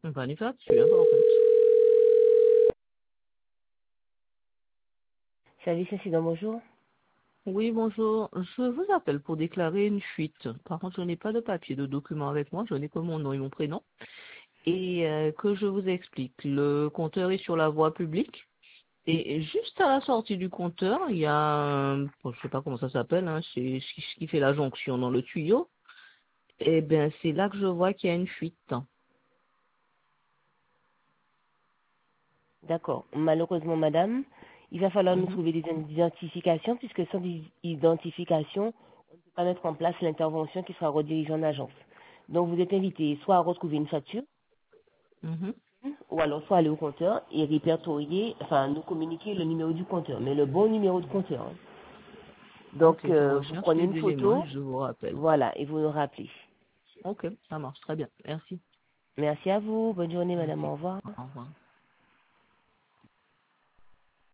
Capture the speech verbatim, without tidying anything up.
On va aller faire dessus, hein, par contre. Service incident, bonjour. Oui, bonjour. Je vous appelle pour déclarer une fuite. Par contre, je n'ai pas de papier, de document avec moi. Je n'ai que mon nom et mon prénom. Et euh, que je vous explique. Le compteur est sur la voie publique. Et juste à la sortie du compteur, il y a, un- bon, je sais pas comment ça s'appelle, hein, c'est ce qui ce qui fait la jonction dans le tuyau. Et ben, c'est là que je vois qu'il y a une fuite. D'accord. Malheureusement, madame, il va falloir nous Mhm. trouver des identifications, puisque sans des identification, on ne peut pas mettre en place l'intervention qui sera redirigée en agence. Donc, vous êtes invité soit à retrouver une facture, Mhm. ou alors soit aller au compteur et répertorier, enfin, nous communiquer le numéro du compteur, mais le bon numéro de compteur, hein. Ok, Donc, je euh, vous recherche prenez les une éléments photo, et je vous rappelle. voilà, et vous nous rappelez. Ok, ça marche très bien. Merci. Merci à vous. Bonne journée, madame. Merci. Au revoir. Au revoir.